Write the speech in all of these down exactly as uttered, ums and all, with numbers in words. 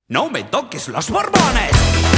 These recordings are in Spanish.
¡No me toques los borbones!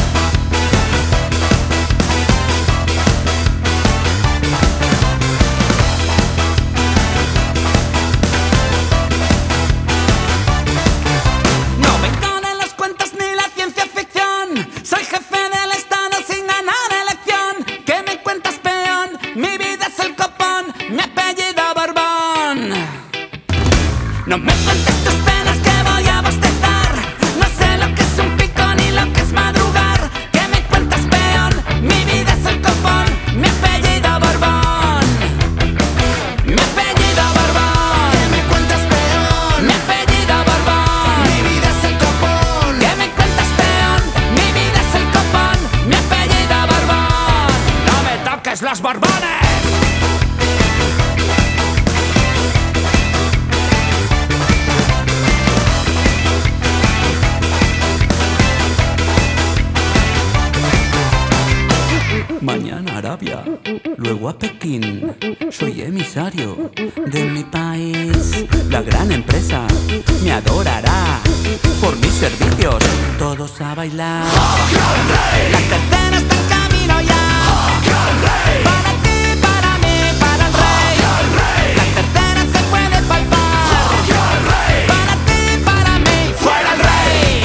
No me engañan los cuentos ni la ciencia ficción. Soy jefe del Estado sin ganar elección. ¿Qué me cuentas, peón? Mi vida es el copón, mi apellido Borbón. No me cuentes tus penas que voy a bostezar. No sé lo que es un pico ni lo que es madrugar. ¿Qué me cuentas, peón? Mi vida es el copón, mi apellido Borbón. Mi apellido Borbón. ¿Qué me cuentas, peón? Mi apellido Borbón. Mi vida es el copón. ¿Qué me cuentas, peón? Mi vida es el copón, mi apellido Borbón. No me toques los borbones. Mañana a Arabia, luego a Pekín. Soy emisario de mi país. La gran empresa me adorará por mis servicios. Todos a bailar. La tercera está en camino ya. Para ti, para mí, para el rey. La tercera se puede palpar. Para ti, para mí, fuera el rey.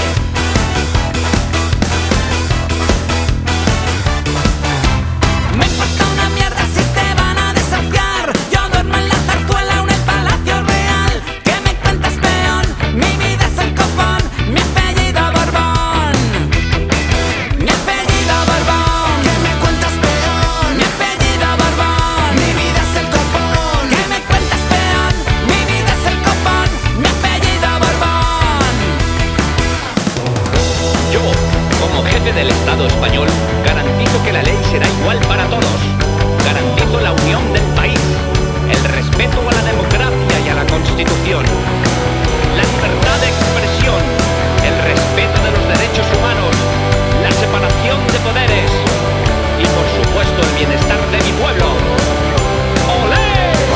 Me importa una mierda si te van a desafiar. Yo duermo en la zarzuela o en el Palacio Real. ¿Qué me cuentas, peón? Mi vida es el copón, mi apellido Borbón. Mi apellido Borbón. ¿Qué me cuentas, peón? Mi apellido Borbón. Mi vida es el copón. ¿Qué me cuentas, peón? Mi vida es el copón, mi apellido Borbón. Yo, como jefe del Estado español, garantizo que la ley será igual para todos. Garantizo la unión del país, el respeto a la democracia y a la Constitución, la libertad de expresión, el respeto de los derechos humanos, la separación de poderes y, por supuesto, el bienestar de mi pueblo. ¡Olé!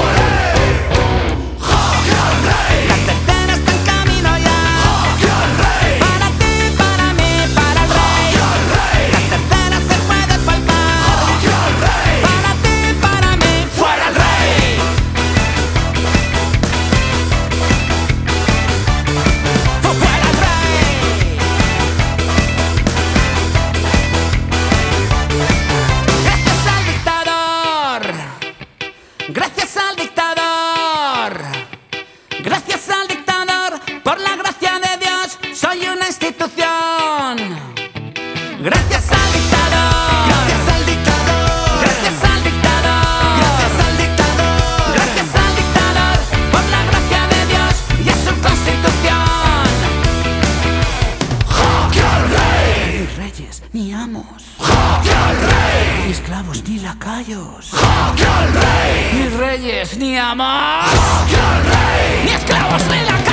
La tercera está en camino ya. Para ti, para mí, para el rey. La tercera se puede palpar. Para ti, para mí, fuera el rey. Fuera el rey. Gracias al dictador. Gracias al dictador. Gracias al dictador, por la gracia de Dios, soy una institución. Gracias al dictador. Gracias al dictador. Gracias al dictador. Gracias al dictador. Gracias al dictador, por la gracia de Dios y a su constitución. ¡Jaque al rey! Ni reyes, ni amos, ¡Jaque al rey! ni esclavos, ni lacayos. ¡Jaque al rey! Ni reyes, ni amos, ¡Jaque al rey! ni esclavos, ni lacayos.